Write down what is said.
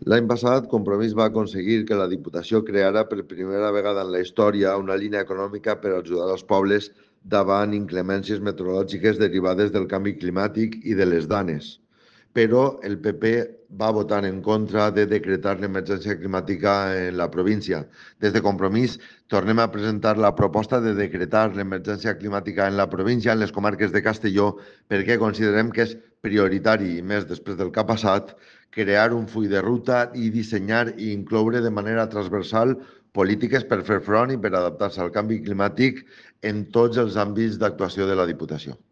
L'any passat, Compromís va aconseguir que la Diputació creara per primera vegada en la història una línia econòmica per ajudar els pobles davant inclemències meteorològiques derivades del canvi climàtic i de les danes. Però el PP va votar en contra de decretar l'emergència climàtica en la província. Des de Compromís tornem a presentar la proposta de decretar l'emergència climàtica en la província, en les comarques de Castelló, perquè considerem que és prioritari, i més després del que ha passat, crear un full de ruta i dissenyar i incloure de manera transversal polítiques per fer front i per adaptar-se al canvi climàtic en tots els àmbits d'actuació de la Diputació.